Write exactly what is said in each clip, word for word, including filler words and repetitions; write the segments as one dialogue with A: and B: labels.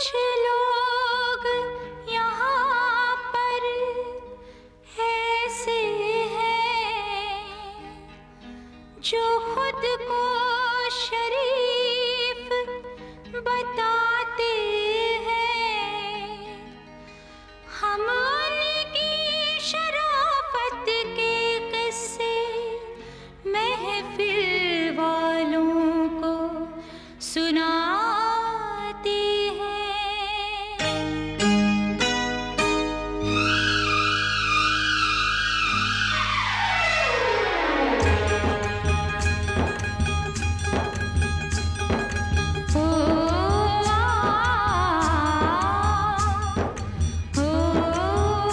A: कुछ लोग यहाँ पर ऐसे हैं जो खुद को शरीफ बताते हैं। हम उनकी शराफत के किस्से महफिल वालों को सुनाते हैं। ओ आ, ओ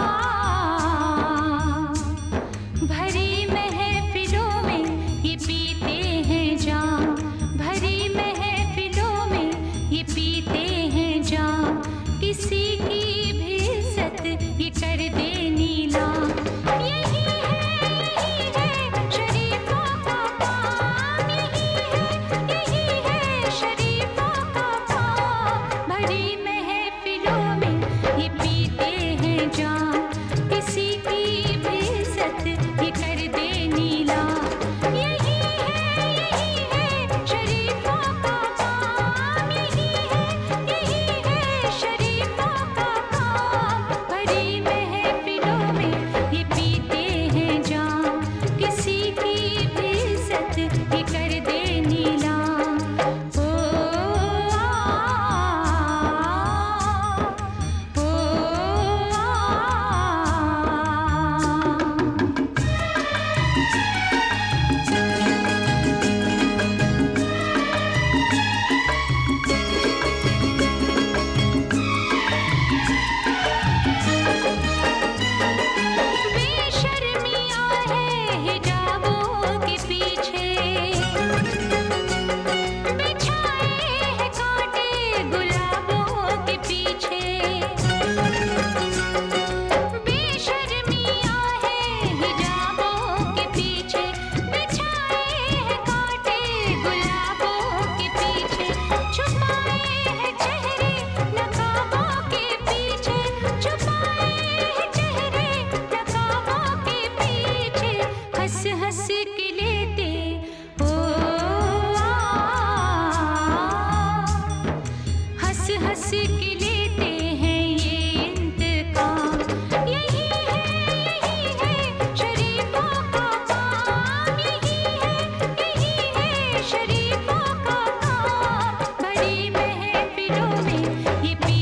A: आ, भरी महफिलों में ये पीते हैं जाम, भरी महफिलों में ये पीते हैं जाम। किसी की भी इज्जत ये कर दे नीलाम। यही है यही है शरीफों का काम, यही है यही है शरीफों का काम। भरी महफिलों में ये पीते हैं जाम, किसी की भी इज्जत ये कर दे नीलाम। यही है यही है शरीफों का काम, यही है यही है शरीफों का काम। भरी महफिलों में ये पीते हैं जाम, किसी की भी इज्जत ये कर दे नीलाम। ओ आ, ओ बेशर्मियाँ है हिजाबों के पीछे, बिछाए हैं कांटे गुलाबों के पीछे। बेशर्मियाँ है हिजाबों के पीछे, बिछाए हैं कांटे गुलाबों के पीछे। छुपाए हैं चेहरे नकाबों के पीछे, छुपाए हैं चेहरे नकाबों के पीछे। हंस हंस के लेते ओ आ, हंस हंस के लेते हैं ये इंतकाम। यही है यही है शरीफों का काम, यही है यही है शरीफों का काम। बड़ी महफिलों में ये